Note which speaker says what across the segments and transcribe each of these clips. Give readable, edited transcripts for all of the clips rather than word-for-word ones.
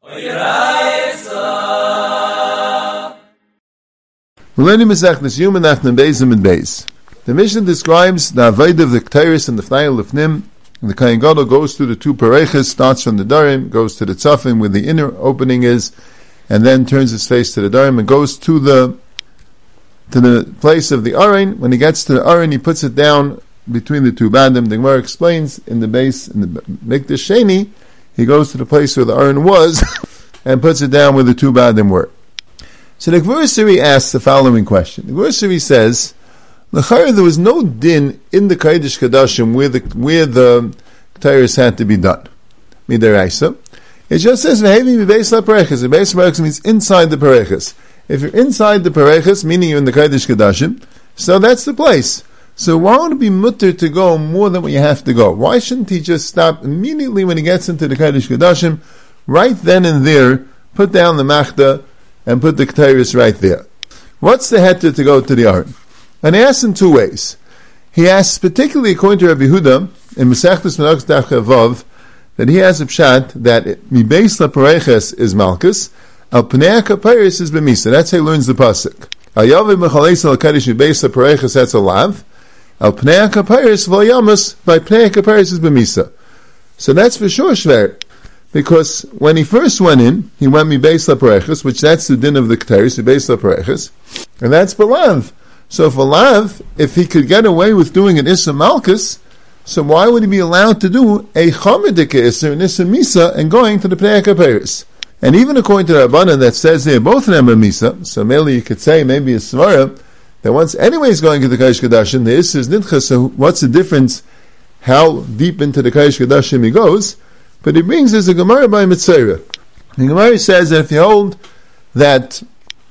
Speaker 1: We're learning Masechtas Yoma Nachman Beis and Beis. The Mishnah describes the Avodah of the Keteiros and the Fnei Lifnim. The Kohen Gadol goes through the two Parechas, starts from the Darim, goes to the Tzafim where the inner opening is, and then turns his face to the Darim and goes to the place of the Aron. When he gets to the Aron, he puts it down between the two Badim. The Gemara explains in the base, in the Mikdash Sheni, he goes to the place where the Aron was and puts it down where the two Badim were. So the Gvura Siri asks the following question. The Gvura Siri says, L'chayr, there was no din in the Kodesh Kodashim where the Keteiros had to be done. Midaraisa. It just says, V'hevi mibeis la-parechas. The beis la-parechas means inside the parechas. If you're inside the parechas, meaning you're in the Kodesh Kodashim, so that's the place. So why would it be mutter to go more than what you have to go? Why shouldn't he just stop immediately when he gets into the Kodesh Kodashim, right then and there, put down the Machda, and put the Keteiros right there? What's the heter to go to the Aron? And he asks in two ways. He asks, particularly according to Rabbi Yehuda, in Masechtas Menachos Daf Chavav, that he has a pshat that mibeis la-parechas is malchus, al pnei ha-kapeiros is b'misa. That's how he learns the pasuk. Al yaveh mechaleis al kadosh mibeis la-parechas, that's a lav. Al pnei ha-kapeiros v'al yamas, by pnei ha-kapeiros is b'misa. So that's for sure shver. Because when he first went in, he went mibeis la-parechas, which that's the din of the Keteiros, mibeis la-parechas, and that's b'lav. So for lav, if he could get away with doing an Issa Malchus, so why would he be allowed to do a Chomedik Issa and Issa Misa and going to the Pnei HaKapeiros? And even according to the Rabbanan that says they're both of them are Misa, so maybe you could say, maybe a Svara, that once anyways going to the Kodesh Kodashim, the Issa is Nidcha, so what's the difference how deep into the Kodesh Kodashim he goes? But he brings us a Gemara by Mitzvah. The Gemara says that if you hold that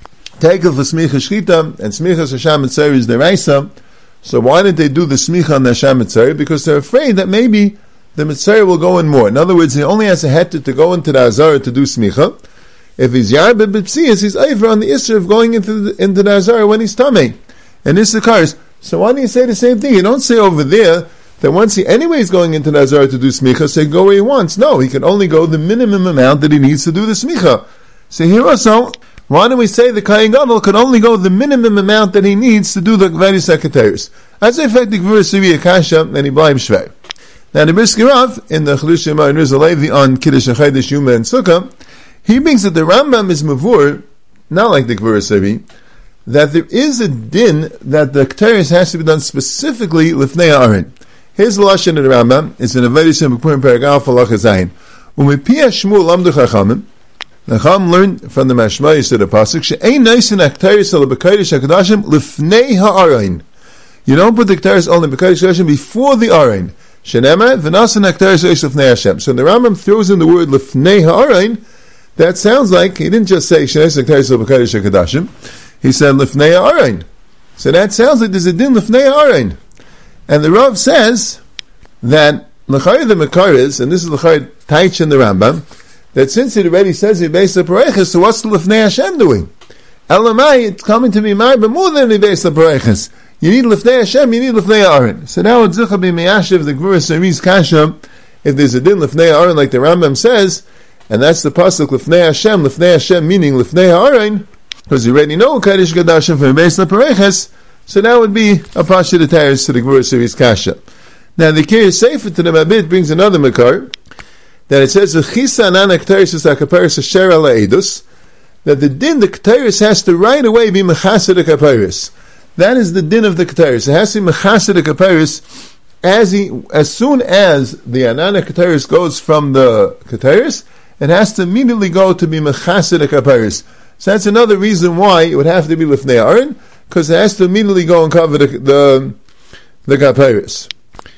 Speaker 1: Tekel for Smicha Shchita and Smicha Hashem Mitzvah is Deraisa, so why did they do the Smicha on the Hashem Mitzvah? Because they're afraid that maybe the Mitzvah will go in more. In other words, he only has a heter to go into the Azara to do Smicha. If he's Yarbid B'Psiyas, he's over on the Isra of going into the Azara when he's Tameh. And this occurs. So why do you say the same thing? You don't say over there that once he anyway is going into the Azara to do Smicha, say go where he wants. No, he can only go the minimum amount that he needs to do the Smicha. So here also, why do we say the Kohen Gadol could only go the minimum amount that he needs to do the various Keteiros? As a fact, the Gvura Siri Akasha, and he blind shver. Now the Brisker Rav, in the Chiddush Shema and Rizal Levi on Kiddush and Chaydish Yuma and Sukkah, he brings that the Rambam is Mavur, not like the Gvura Siri, that there is a din that the Keteiros has to be done specifically Lifnei Aaron. Here's the Lashon of the Rambam, it's in a very simple point, Paragraph Halacha Zayin. Umipiyah Shmuel Lamdu Chachamim, the Chacham learned from the Mashmayis to the pasuk, she'ein naisin Keteiros ala b'kodesh hakadashim lifnei ha'aron. You don't put the Keteiros only b'kodesh hakadashim before the Aron. She'nemar v'nasin Keteiros eish lifnei Hashem. So the Rambam throws in the word lifnei ha'aron. That sounds like he didn't just say she'naisin Keteiros ala b'kodesh hakadashim. He said lifnei ha'aron. So that sounds like there's a din lifnei ha'aron. And the Rav says that l'chayr the Mekaris, and this is l'chayr Taich in the Rambam, that since it already says he based the parechas, so what's the Lifnei Hashem doing? Elamai, it's coming to be married, but more than he based the parechas. You need Lifnei Hashem, you need Lifnei Aaron. So now it's Zucha b'Meyashiv, the Gvura Sari's Kasha, if there's a din Lifnei Aaron, like the Rambam says, and that's the pasuk Lifnei Hashem meaning Lifnei Aaron, because you already know Kodesh Kodashim from based the parechas, so that would be a pasha de teres to the Gvura Sari's Kasha. Now the Kirei Sefer to the Mabit brings another makar, that it says that the din, the Keteiros has to right away be mechased the Keteiros. That is the din of the Keteiros. It has to be mechased the Keteiros as soon as the Anana Keteiros goes from the Keteiros, it has to immediately go to be mechased the Keteiros. So that's another reason why it would have to be Lifnei Aaron, because it has to immediately go and cover the Keteiros.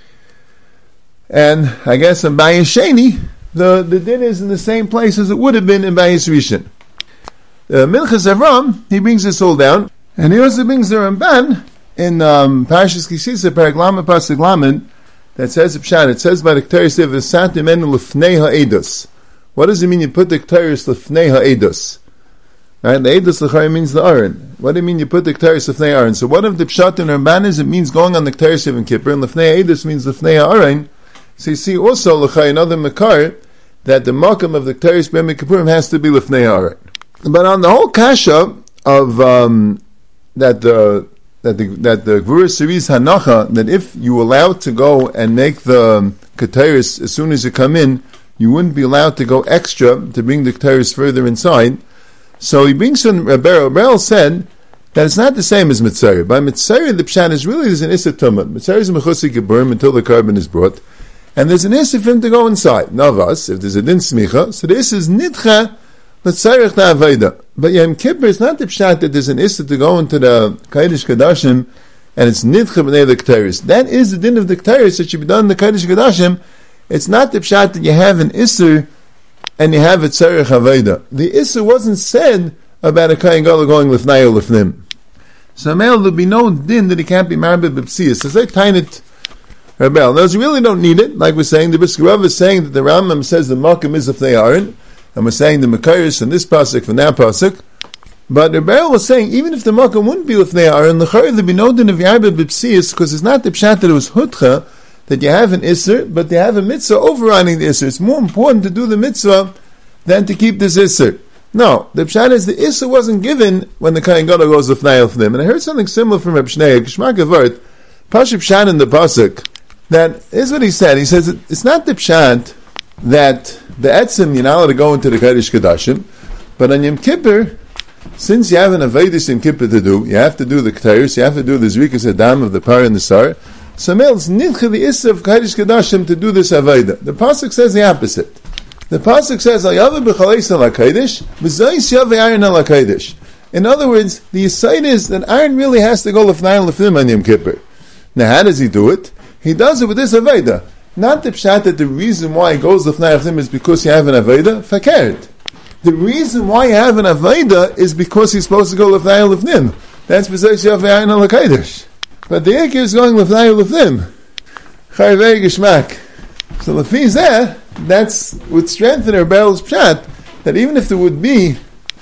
Speaker 1: And I guess in Bayis Sheni, the din is in the same place as it would have been in Bayis Rishon. Minchas Avram, he brings this all down, and he also brings the Ramban in Parashas Kisisa, Perek Lamed Pasuk Lamed, that says Pshat. It says by the Keteiros V'satim enu lifnei ha'edus. What does it mean? You put the Keteiros lifnei ha'edus. Right? The edus l'chari means the Aron. What do you mean? You put the Keteiros lifnei Aron. So one of the Pshat in Ramban is it means going on the Keteiros Yom Kippur, and lifnei ha'edus means lifnei ha'aron. So you see also l'chari another makar that the makam of the Ketores B'Yom Kippurim has to be Lifnei Ha'aron. But on the whole kasha of that the Gvura Series Hanacha, that if you allowed to go and make the Ketores as soon as you come in, you wouldn't be allowed to go extra to bring the Ketores further inside. So he brings in Rebel said that it's not the same as Mitzayir. By Mitzayir, the Pshat is really there's an Issa Tumah. Mitzayir is a Mechusi Geburim until the carbon is brought. And there's an Issa for him to go inside. Navas, if there's a Din Smicha, so the Issa is Nidcha, Mitzayir Na'avayda. But Yom Kippur is not the Pshat that there's an Issa to go into the Kodesh Kodashim, and it's Nidcha b'nei the Ketores. That is the Din of the Ketores that should be done in the Kodesh Kodashim. It's not the Pshat that you have an Issa and you have a Tzarech Havayda. The Issa wasn't said about a Kohen Gadol going Lifnai or Lifnim. So there'll be no din that he can't be married by B'psiyas. As I tine it, Rebel. Now, you really don't need it. Like we're saying, the Brisker Rav is saying that the Rambam says the Makam is Lifnei Ha'aron, and we're saying the Mekayris from this pasuk from that pasuk. But Rebel was saying, even if the Makam wouldn't be Lifnei Ha'aron, the Chayr there'd be no din of Yarba B'psiyas, because it's not the Pshat that it was Hutcha, that you have an Isser, but you have a mitzvah overriding the Isser. It's more important to do the mitzvah than to keep this Isser. No, the Pshat is the Isser wasn't given when the Kohen Gadol goes Lifnei Lifnim. And I heard something similar from Reb Shnei, Geshmak Avart, Pashib Pshat in the pasuk, that is what he said. He says it's not the Pshat that the Etzim you're not allowed to go into the Kodesh Kodashim, but on Yom Kippur, since you have an Avedis Yom Kippur to do, you have to do the Ketores, you have to do the Zrikas Adam of the Par and the Sar. So it's nidcha the Issa of Kodesh Kodashim to do this Aveda. The pasuk says the opposite. The pasuk says Ayav b'chaleis ala Kodesh, v'zayis yav Aaron ala Kodesh. In other words, the aside is that Aaron really has to go Lifnai Lifnim on Yom Kippur. Now, how does he do it? He does it with this Aveda. Not the pshat that the reason why he goes Lifnai Lifnim is because you have an Aveda. Fakert. The reason why you have an Aveda is because he's supposed to go Lifnai Lifnim. That's v'zayis yav Aaron ala Kodesh. But the Ekir is going Lifnai Lifnim. Chayvei Geshmak. So Lefi Zeh, that's would strengthen Rebel's pshat that even if there wouldn't be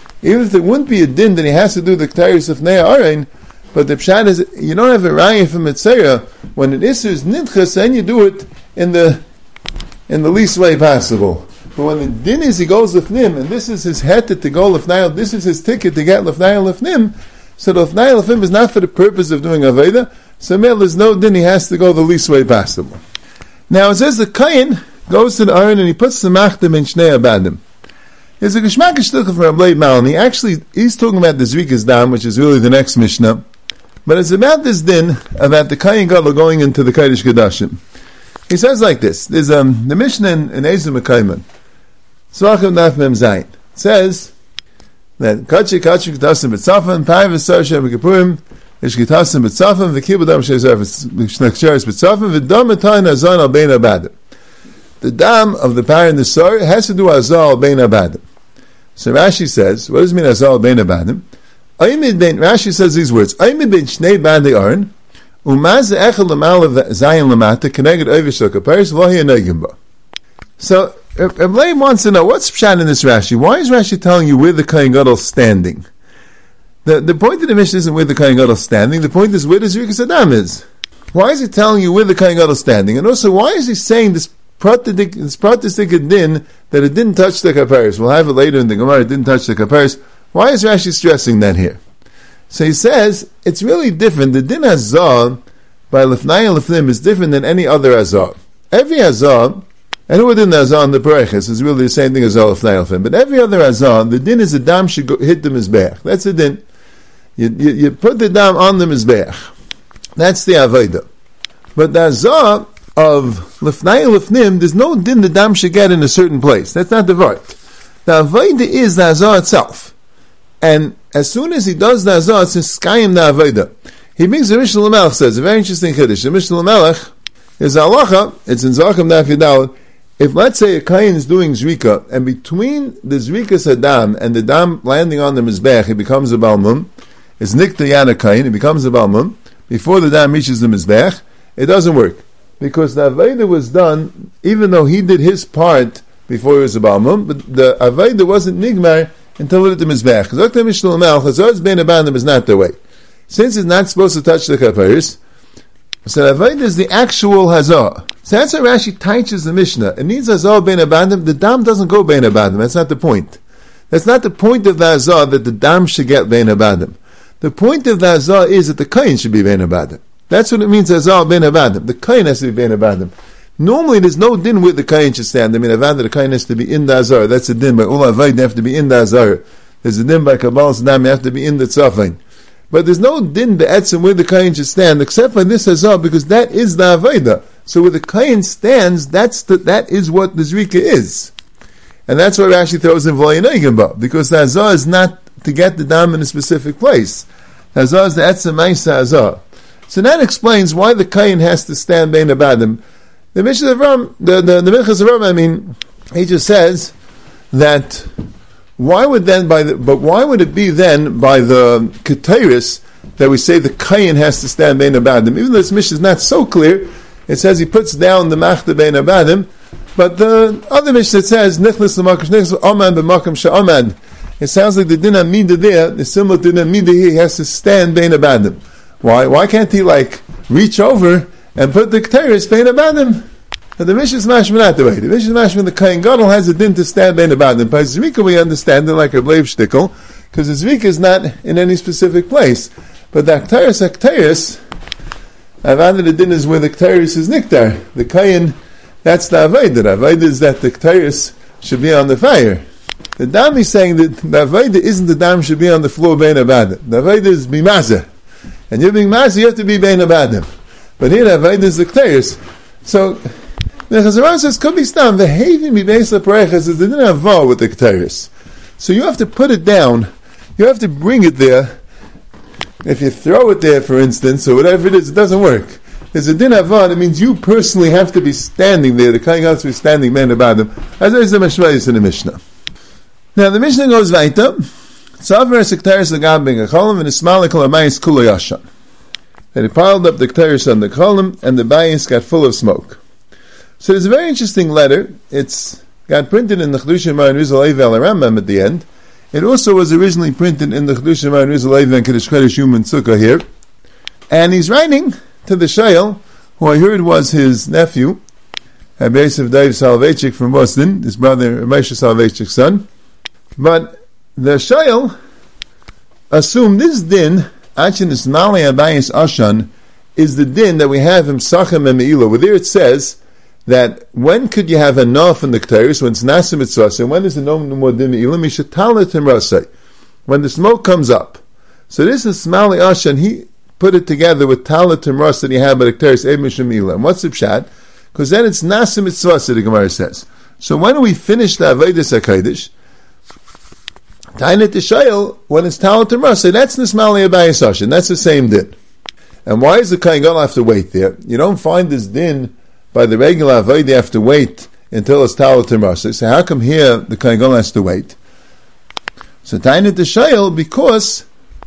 Speaker 1: a din that he has to do the Ketores of Lifnei Ha'aron, but the pshat is you don't have a raya from Mitzayah when it is nidchas, then you do it in the least way possible. But when the din is he goes Lifnim, and this is his heter to go Lifnai, this is his ticket to get Lifnai Lifnim. So the Lifnai Lifnim is not for the purpose of doing Aveda. So there's no din he has to go the least way possible. Now it says the Kohen goes to the Aron and he puts the Machtem in Shnei Abadim. There's a Geshmak Shtucha from Rabbi Malni. He's talking about the Zrikas Dam, which is really the next Mishnah. But it's about this din, about the Kohen Gadol going into the Kodesh Kodashim. He says like this. There's the Mishnah in Ezer Mekayman. Tzvachim Naf Mem Zayin. It says that Kachi K'tasim B'tzafan, Pai V'sar Shem B'Kippurim, Ish K'tasim B'tzafan, V'kibudam Shezer V'shnakcheres B'tzafan, V'dam Etayin Azan Al Bein Abadim. The dam of the Pai and the Sar has to do Azan Al Bein Abadim. So Rashi says, what does it mean Azan Al Bein Abadim? Rashi says these words, Aymid Ben Shnei Badi Aron, Umaz Echel Lamal of Zayin Lamata, Keneged Ovish Lakaparis, V'lohi Anegimba. So, Rabbi wants to know, what's pshat in this Rashi? Why is Rashi telling you where the Kohen Gadol is standing? The point of the Mishnah isn't where the Kohen Gadol is standing, the point is where the Zrikas Adam is. Why is he telling you where the Kohen Gadol is standing? And also, why is he saying this pratistic din that it didn't touch the kaparis? We'll have it later in the Gemara, it didn't touch the kaparis. Why is Rashi stressing that here? So he says, it's really different. The din hazah by Lifnai and Lifnim is different than any other hazah. Every hazah, and who did the hazah on the Parechas is really the same thing as Lifnai and Lifnim, but every other hazah, the din is the dam should hit the Mizbeach. That's the din. You put the dam on the Mizbeach. That's the Aveda. But the hazah of Lifnai and Lifnim, there's no din the dam should get in a certain place. That's not the vart. The Aveda is the hazah itself. And as soon as he does the Hazah, it's in Skayim the Aveda. He brings the Mishnah Lamelech says, a very interesting Chiddush. The Mishnah Lamelech is a halacha, it's in Zacham Daf Yudal. If let's say a Kayin is doing Zrika, and between the Zrikas Adam and the Dam landing on the Mizbech, he becomes a Balmum, it's Nikta Yana Kayin, it becomes a Balmum, before the Dam reaches the Mizbech, it doesn't work. Because the Aveda was done, even though he did his part before he was a Balmum, but the Aveda wasn't Nigmar until it hit the Mizbech. Zok Mishnah Lamelech, Hazar's Bein Abanim is not the way. Since it's not supposed to touch the Kaparis, So the avodah is the actual hazah. So that's how Rashi teaches the Mishnah. It needs hazah bein abadim. The dam doesn't go bein abadim. That's not the point. That's not the point of the hazah that the dam should get bein abadim. The point of the hazah is that the kain should be bein abadim. That's what it means hazah bein abadim. The kain has to be bein abadim. Normally there's no din where the kain should stand. I mean, avada, the kain has to be in the hazah. That's a din. By ula avayd, they have to be in the hazah. There's a din by kabbalah sadam, you have to be in the tzafin. But there's no din be'etzim where the kain should stand, except for this hazah, because that is the avayda. So where the kain stands, that is what the zrika is. And that's why Rashi throws in v'layinayim, because the hazah is not to get the dam in a specific place. The hazah is the etzim ma'isa hazah. So that explains why the kain has to stand bein abadim. The Mishnah of Ram, the Minchas of Ram, I mean, he just says that why would it be then by the Keteris that we say the Kayin has to stand bein abadim? Even though this Mishnah is not so clear, it says he puts down the Machta bein abadim, but the other Mishnah says Nichlis l'makam nichlis Amad b'makam she'amad. It sounds like the din amida there, the similar to the amida here, he has to stand bein abadim. Why can't he reach over and put the Keteris bein abadim? Now the Mishnah is mashman not the way. The Mishnah is mashman the Kain Gadol has a din to stand bein abadim. By Zvika we understand it like a Bleiv shtickle, because the Zvika is not in any specific place. But the Akteris, avada the din is where the Keteris is niktar. The Kain, that's the Avayda. The Avayda is that the Keteris should be on the fire. The Dam is saying that the Avayda isn't the Dam should be on the floor bein abadim. The Avayda is bimazah. And you're being mazah, you have to be bein abadim. But here the Avayda is the Keteris. So, the Chazaran says, could be stam, the having be based on pareches is the din avah with the Keteris. So you have to put it down, you have to bring it there. If you throw it there, for instance, or whatever it is, it doesn't work. There's a din avah, that means you personally have to be standing there, the Kain has to be standing man about them, as is the Meshvayis in the Mishnah. Now the Mishnah goes weiter, Tzavar Sekteris Lagab Ben Gecholim, and Ismail Kol Amayis Kula Yashan. And he piled up the Keteris on the Cholim, and the bayis got full of smoke. So there's a very interesting letter. It's got printed in the Chedushim Ma'an Rizal Eiv al Rambam at the end. It also was originally printed in the Chedushim Ma'an Rizal Eiv and Kiddush Chedesh Yom and Sukkah here. And he's writing to the Shayel, who I heard was his nephew, Abbeisiv Dave Soloveitchik from Boston, his brother Moshe Soloveitchik's son. But the Shayel assumed this din, Achin Ismali Abayis Ashan, is the din that we have in Sachem and Me'ilah, where there it says that when could you have enough in the Keteris, when it's Nasim Mitzvah, and when is the Nom Modim Me'ilah, Mishatala Timrasai, when the smoke comes up. So this is Smali Ashan, he put it together with Talat Timras that he had by the Keteris, Eib Misham Me'ilah. And what's the pshat? Because then it's Nasim Mitzvah, the Gemara says. So when we finish the Avedis HaKadosh, Tainit Ishayel, when it's Talat Timras, that's Nismali Abayis Ashan, that's the same din. And why is the Kain Gadol have to wait there? You don't find this din by the regular avodah, they have to wait until it's Talat Timrasa. So how come here the Kain Gadol has to wait? So Tainit Ishayel, because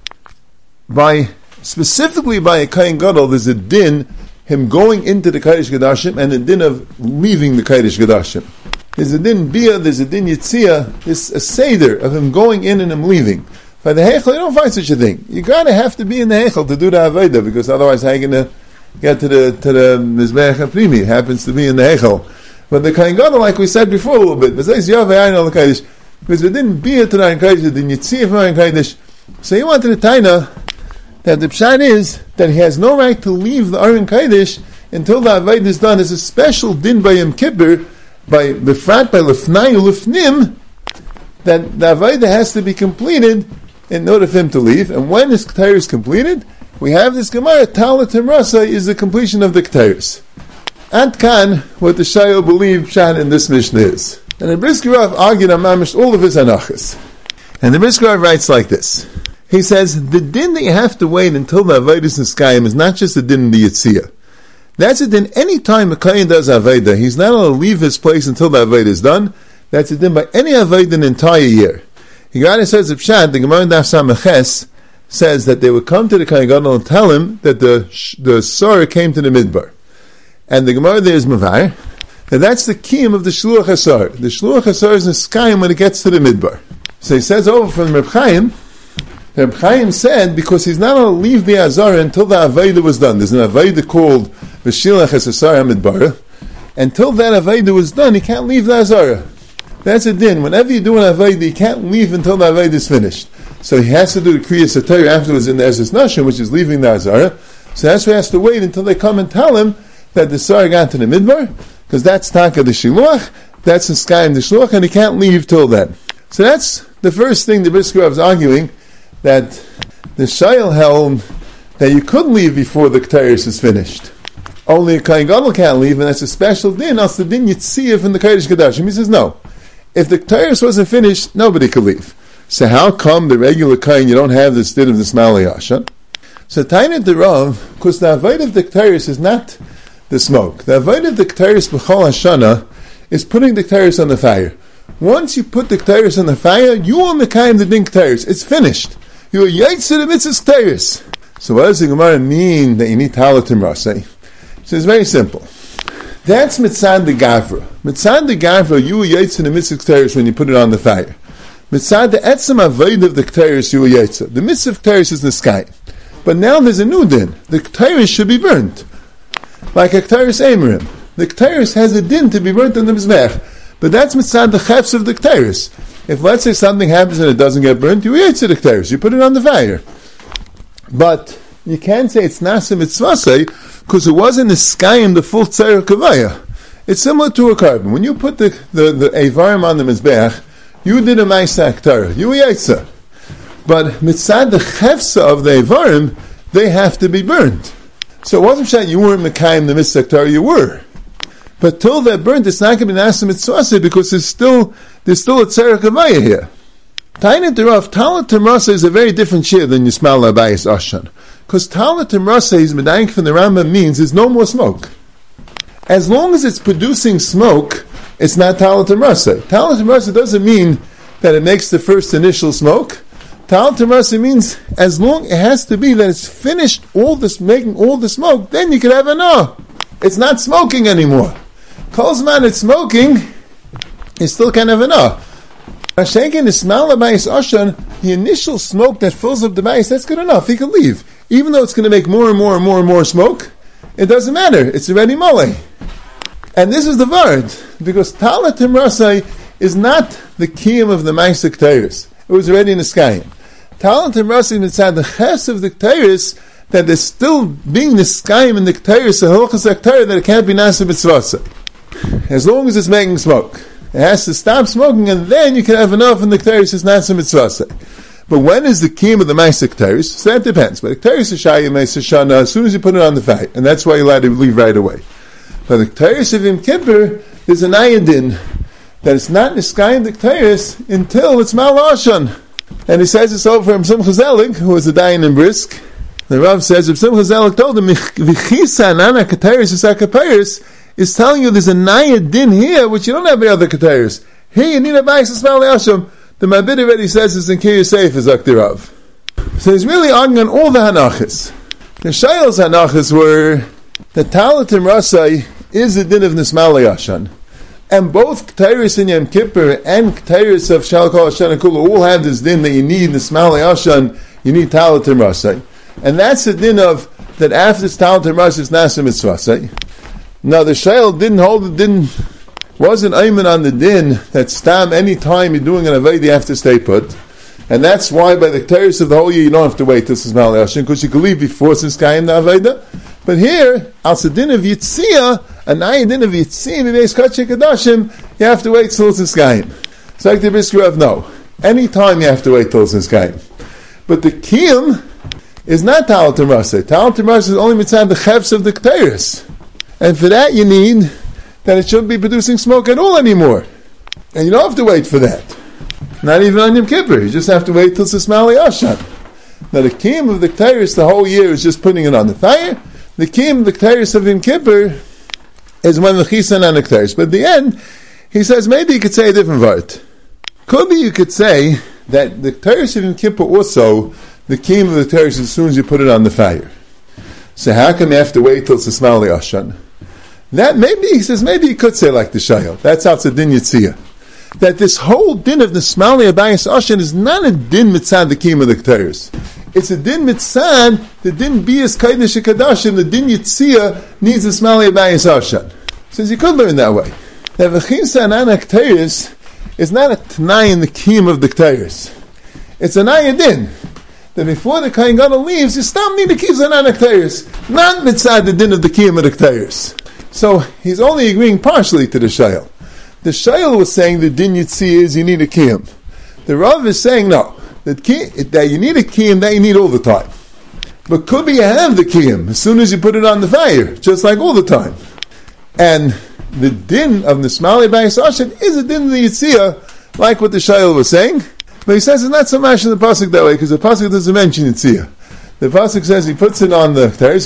Speaker 1: specifically by a Kain Gadol, there's a din, him going into the Kodesh Kodashim, and a din of leaving the Kodesh Kodashim. There's a din Bia, there's a din Yitzia, there's a Seder of him going in and him leaving. By the Heichel, you don't find such a thing. You gotta have to be in the Heichel to do the Avodah, because otherwise how are you going to get to the Mizbeach HaPrimi? It happens to be in the Heichel. But the Kain Gadol, like we said before a little bit, because we didn't be to the Kodesh, the din Yitzia from the Kodesh. So he wanted to taina that the pshat is that he has no right to leave the Aron Kodesh until the Avodah is done. There's a special din by Yom Kippur, by Befrat, by Lefnai, Lefnim, that the Avodah has to be completed in order for him to leave. And when his Keteris is completed, we have this Gemara, Talat Timrasa is the completion of the Keteris. Ant Kan, what the Shayel believe Pshat in this Mishnah is. And the Brisker Rav argued on Mamish all of his Anachas. And the Brisker Rav writes like this. He says, the din that you have to wait until the Avodah is Niskayim is not just a din in the Yitziyah. That's a din any time a Kayin does Avodah, he's not allowed to leave his place until the Avodah is done. That's a din by any Avodah an entire year. He says, the Pshat, the Gemara in Daf Samaches, says that they would come to the Kayin Gadol and tell him that the Sorah came to the Midbar. And the Gemara there is Mavar, and that's the kiyum of the Shluach HaSor. The Shluach HaSor is Niskayim when it gets to the Midbar. So he says over from Reb Chaim Reb Chaim said because he's not allowed to leave the Azara until the Aveda was done. There's an Aveda called V'shilach es Asar HaMidbar. Until that Aveda was done, he can't leave the Azara. That's a din. Whenever you do an Aveda, you can't leave until the Aveda is finished. So he has to do the Kriyas HaTorah afterwards in the Ezras Nashim, which is leaving the Azara. So that's why he has to wait until they come and tell him that the Sarah got to the Midbar, because that's Taka the Shiluach, that's the Skayim the Shiluach, and he can't leave till then. So that's the first thing the Brisker Rav is arguing, that the Shayel held that you could leave before the Ketairis is finished. Only a Kohen Gadol can't leave, and that's a special din, else the din Yitziyah in the Kodesh Kodashim. He says, no. If the Ketairis wasn't finished, nobody could leave. So how come the regular Kohen, you don't have this din of the Smalei Yashan? So Tainat the Rav, because the Avodah of the Ketairis is not the smoke. The Avodah of the Ketairis B'chol Hashana is putting the Ketairis on the fire. Once you put the Ketairis on the fire, you will Mekayim the din Ketairis. It's finished. You are Yaitz the mitzvah Ketairis. So what does the Gemara mean that you need Talat Timrasei? So it's very simple. That's Mitzad the Gavra. Mitzad the Gavra, you are Yaitz the mitzvah Ketairis when you put it on the fire. Mitzad the Etzem Avodah of the Ketairis, you are Yaitz. The mitzvah Ketairis is the sky. But now there's a new din. The Ketairis should be burnt. Like a Ketairis Eimerim. The Ketairis has a din to be burnt on the Mizbech. But that's mitzad the chefs of the Ketairis. If let's say something happens and it doesn't get burnt, you eat the Ketairis. You put it on the fire. But you can't say it's Nasa Mitzvasei because it wasn't a Skayim, the full Tzarech Kavaya. It's similar to a carbon. When you put the Eivarim on the Mizbech, you did a Ma'aseh Ketara. You Yaitza. But mitzad the chefsa of the Eivarim, they have to be burnt. So it wasn't that you weren't Mekayim the mitzvah Ketara, you were. But till they're burnt, it's not going to be Nasa Mitzvasei because there's still a Tzarech Kavaya here. Tainat the Rav, Talat Timrasei is a very different shir than Yismael Abayis Ashan. Because Talat Timrasei is Medayik from the Rambam means there's no more smoke. As long as it's producing smoke, it's not Talat Timrasei. Talat Timrasei doesn't mean that it makes the first initial smoke. Talat Timrasei means as long it has to be that it's finished making all the smoke, then you can have no. It's not smoking anymore. Kolzman it's smoking, you still can't have no. Hashakin is Smal Abayis Ashan, the initial smoke that fills up the bayis, that's good enough. He can leave. Even though it's going to make more and more and more and more smoke, it doesn't matter. It's already mole. And this is the word, because Talat Timrasei is not the kiyum of the Ma'aseh Ketairis. It was already in the sky. Talat Timrasei inside the ches of the Ketairis, that there's still being the skyim in the Ketairis, the Hilchos HaKetairis, that it can't be Nasa Mitzvasei. As long as it's making smoke. It has to stop smoking, and then you can have enough in the Ketairis, it's Nasa Mitzvasei. But when is the kiyum of the Ma'aseh Ketairis? So that depends. But the Ketairis is Shayim Ma'aseh Shana, as soon as you put it on the fire, and that's why you're allowed to leave right away. But the Ketairis of Yom Kippur, there's an ayadin, that it's not Niskayim the Ketairis until it's Mal Ashan. And he says this over from Simcha Zelig, who was a dayan in Brisk. The Rav says, if Simcha Zelig told him, V'chisa nana Ketairis is HaKapiris, is telling you there's a ayadin here, which you don't have any other Ketairis. Here you need a Bais Esmal Yasham. The Mabit already says it's in Kiryas Seif as Rav. So he's really arguing on all the Hanachas. The Shayel's Hanachas were that Talat Timrasei is the din of Nismal Yashan. And both Ketairis in Yom Kippur and Ketairis of Shal Kol Hashan and Kula all have this din that you need Nismal Yashan, you need Talat Timrasei. And that's the din of that after it's Talat Timrasei it's Nasa Mitzvasei. Now the Shayel wasn't aimin on the din that stam any time you're doing an Aveda you have to stay put. And that's why by the Ketairis of the whole year you don't have to wait till Nismal Yashan, because you can leave before since Kayim the Aveda. But here, al din of Yitziyah, an din of Yitziyah, Mibeis Kachei Kadashim, you have to wait till it's Niskayim. So like the Brisker Rav, no. Any time you have to wait till it's Niskayim. But the Kiyum is not Talat Timrasei. Talat Timrasei is only mitzvah the chefs of the Ketairis. And for that you need that it shouldn't be producing smoke at all anymore. And you don't have to wait for that. Not even on Yom Kippur. You just have to wait till it's Smal Yashan. Now the Kiyum of the Ketairis the whole year is just putting it on the fire. The kiyum of the Ketairis of Yom Kippur is when the chisan on the Ketairis. But at the end, he says maybe you could say a different word. Could be you could say that the Ketairis of Yom Kippur also, the kiyum of the Ketairis as soon as you put it on the fire. So how come you have to wait till it's a Smal Yashan? That maybe, he says, maybe you could say like the Shayel. That's how it's a din Yitziyah. that this whole din of Nismali Abayis Ashen is not a din mitzad the kiyum of the Ketores. It's a din mitzad, the din Bias Kaidish Kadashim, the din Yitzia needs Nismali Abayis Ashen. Since you could learn that way. That V'chisa and Ketores is not a Tanai in the kiyum of the Ketores. It's an ayadin. That before the Kohen Gadol leaves, you stop need to keep Zanan Ketores, not mitzad the din of the kiyum of the Ketores. So he's only agreeing partially to the Shayel. The Shayel was saying the din Yitzia is you need a kiyum. The Rav is saying no, that you need a kiyum that you need all the time. But could be you have the kiyum as soon as you put it on the fire, just like all the time. And the din of Nismali Abayis Ashen is a din of the Yitzia, like what the Shayel was saying. But he says it's not so much in the pasuk that way, because the pasuk doesn't mention Yitzia. The pasuk says he puts it on the teres,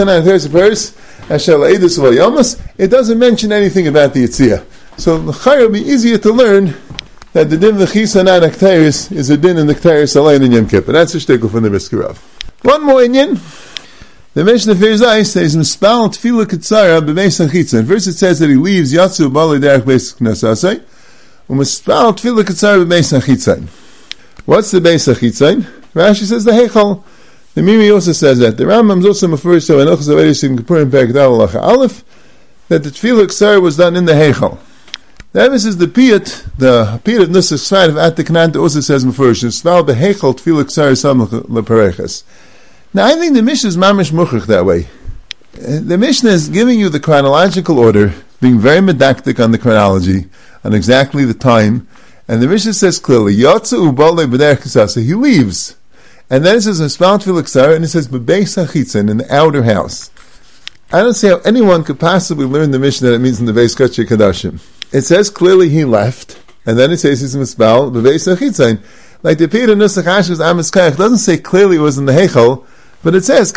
Speaker 1: it doesn't mention anything about the Yitzia. So l'chayr will be easier to learn that the din v'chisa nan akteris is a din in the akteris alain in Yom Kippur. That's a shtickle from the Brisker. One more inyan. The Mishnah Ferzai says mispal tefillah ketzara b'meis hachitza. First it says that he leaves yatsu b'alei derech beis knasasai, u'mispal tefillah ketzara b'meis hachitza. What's the beis hachitza? Rashi says the heichal. The Miri also says that. The Rambam also refers to Enochas Averis in Kippur and Perikdal Alacha Aleph that the tefillah ketzara was done in the heichal. The Emes is the Piyat of Nusach Sfad of Atiknant also says Mefurish, Sval beheichal tefillah ketzara sam lepareches. Now, I think the Mishnah is mamish muchach that way. The Mishnah is giving you the chronological order, being very medactic on the chronology, on exactly the time, and the Mishnah says clearly, Yotze u'balei b'derech kisasa, he leaves. And then it says, Mispal tefillah ketzara, and it says, b'beis hachitzin, in the outer house. I don't see how anyone could possibly learn the Mishnah that it means in the Beis Kachei Kadashim. It says clearly he left, and then it says he's Mispal, b'beis hachitzin. Like the Piyat of Nusach Hashem's Amos Kayach doesn't say clearly it was in the Heichal, but it says,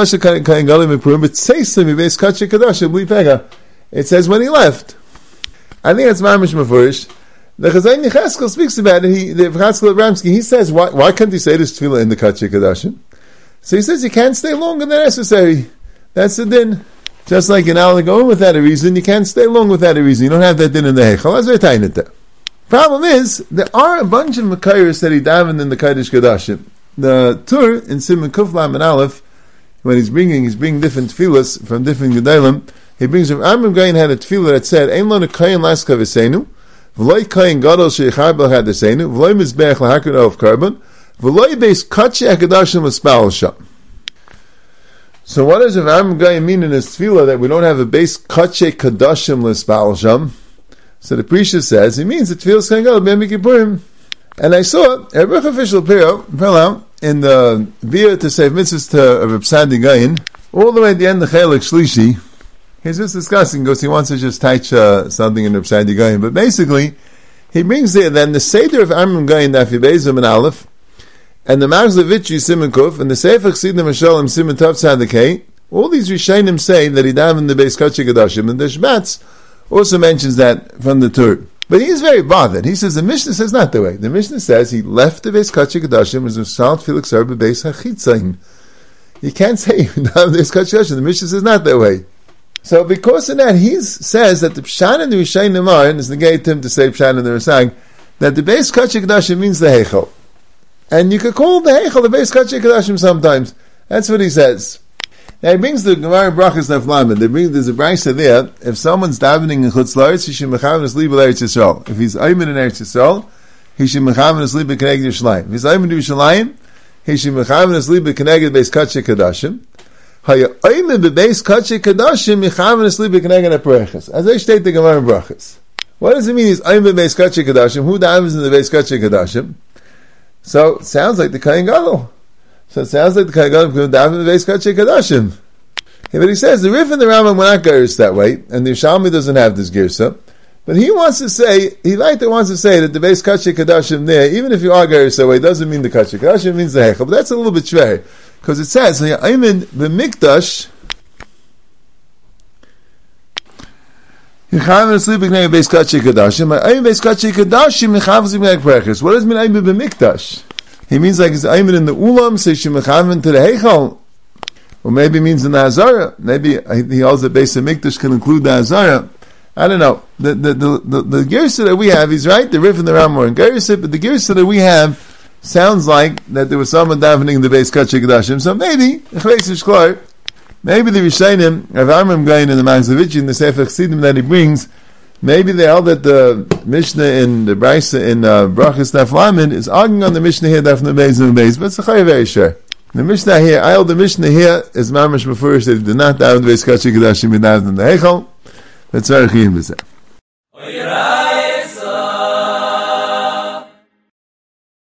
Speaker 1: it says when he left. I think that's Mamish Mefurish. The Chazon Yecheskel speaks about it. The Chazkel Ramsky, he says, why can't he say this tefillah in the Kachei Kadashim? So he says you can't stay longer than necessary. That's the din. Just like you're not going without a reason, you can't stay long without a reason. You don't have that din in the Heichal. That's very tiny there. Problem is, there are a bunch of Makairos that he davened in the Kodesh Kadashim. The Tur in Siman Kuf Lam and Aleph, when he's bringing different tefillahs from different gedalim. He brings from Amram Gain had a tefillah that said, "Ein lo nekayin laska v'seinu, v'loi kayin gadol sheichar b'al hadasenu, v'loi mizbeach lahakar of carbon, v'loi beis kachei hakadashim l'spal sham." So what does Amram Gain mean in his tefillah that we don't have a beis kachei kadashim l'spal sham? So the Prisha says he means the tefillah kayin gadol b'yom kippurim. And I saw a Ruch official Piro in the Bia to save mitzvahs to Reb Sadi Gayin, all the way at the end of Chelik Shlishi. He's just discussing because he wants to just touch something in Reb Sadi Gayin. But basically, he brings there then the Seder of Amram Gayin Daf Yibezim and Aleph, and the Marzlevitchi Siman Kuf, and the Sefer Chsidim Hashalom Siman Tav Tzadikei. All these Rishayim say that he davened in the Beis Kachei Kadashim, and the Shbatz also mentions that from the Tur. But he's very bothered. He says the Mishnah says not the way. The Mishnah says he left the Beis Kachei Kadashim as a salt Felix Arba Beis Hachitzain. You can't say the Beis Kachei Kadashim. The Mishnah says not that way. So because of that, he says that the Pshan and the Rishayim Nemar is negate him to say Pshan and the Rasag that the Beis Kachei Kadashim means the Heichal, and you could call the Heichal the Beis Kachei Kadashim sometimes. That's what he says. Now he brings the Gemara Brachas Naflamen. There's a brayso there. If someone's davening in Chutz La'aretz, he should mechaven his liba Eretz Yisrael. If he's aymin in Eretz Yisrael, he should mechaven his liba Keneged Yerushalayim. If he's aymin in Yerushalayim, he should mechaven his liba Keneged Beis Kachei Kadashim. Haya aymin beBeis Kachei Kadashim mechaven his liba Keneged HaPereches. As I state the Gemara Brachas. What does it mean? He's aymin beBeis Kachei Kadashim. Who davens in the Beis Kachei Kadashim? So it sounds like the Kohen Gadol. So it sounds like the Kohen Gadol could daven in the Beis Kachei Kadashim. But he says the Rif and the Rambam were not Geirs that way, and the Yerushalmi doesn't have this Girsa. But he wants to say, wants to say that the Beis Kachei Kadashim there, even if you are Geirs that way, doesn't mean the Kachei Kadashim, means the Heichel. But that's a little bit schwer, because it says, I'm in the Mikdash, what does it mean I'm in the Mikdash? He means like I'm in the Ulam, so she mechaven to the Heichel. Or maybe it means in the Hazara. Maybe he holds that Beis HaMikdash can include the Hazara. I don't know. The Girsa that we have, he's right, the Rif and the Ramor and Girsa, but the Girsa that we have sounds like that there was someone davening in the base Kachik Dashim, so maybe, maybe the Rishayim, Rav Amram going in the Magzavitch, in the Sefer Chassidim that he brings, maybe they held that the Mishnah in the Brisa in Brachas Daf Lamed is arguing on the Mishnah here, Daf Nebeis and Nebeis, but it's a Chay very sure. The Mishnah here, I held the Mishnah here, is Mamash Mefurish that he did not daven the base Kachik Dashim in the Heichal. That's very Chiyim B'zeh.